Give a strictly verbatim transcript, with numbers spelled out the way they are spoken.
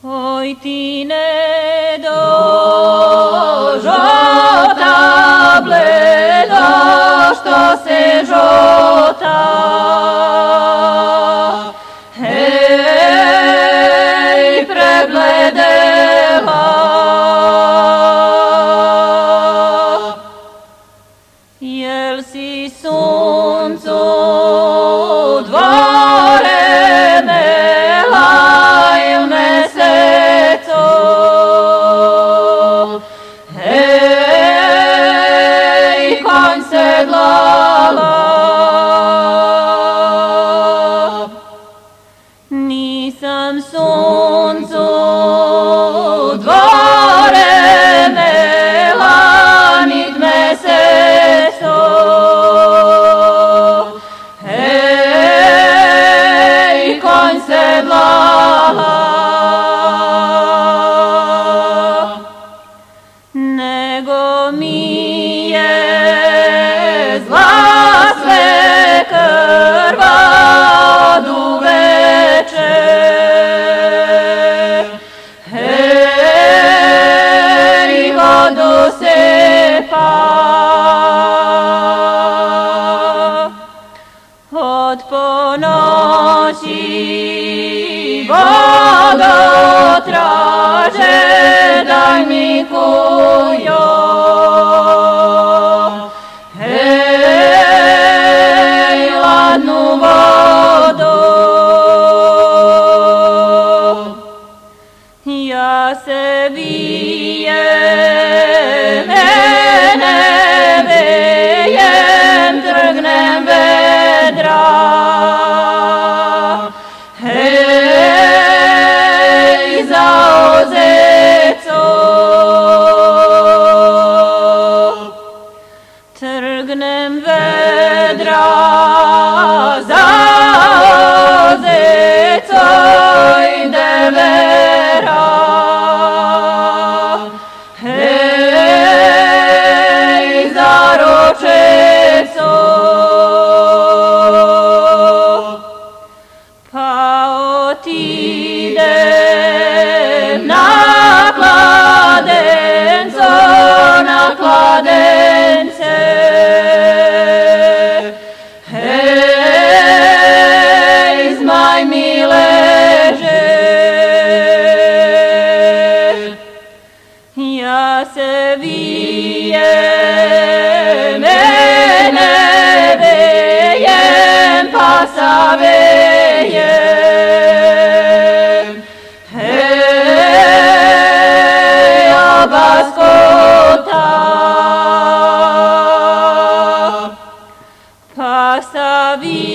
Oj tine do žota bledo, što se žota. Hej, prebledela. Jel si suncu dvore mela il meseco? Hej, konj sedlala. Nisam suncu dvore mela nit meseco. Hej, konj sedlala. Nego mi je zla sve krva od uveče. Hej, vodu se pa od ponoći vodo traže, daj mi kujo. Hej, ladnu vodu. Ja se vijem, mene vejem, trgnem vedra. Hej, za ozeco. Trgnem vedra za ozeco i devera. Hej, za ročeco. Pa otidem na kladenco, na kladence. Hej, zmaj mi leže. Ja se vijem, mene vejem, pa sa vejem. Hej, abaskota. Pa sa vijem,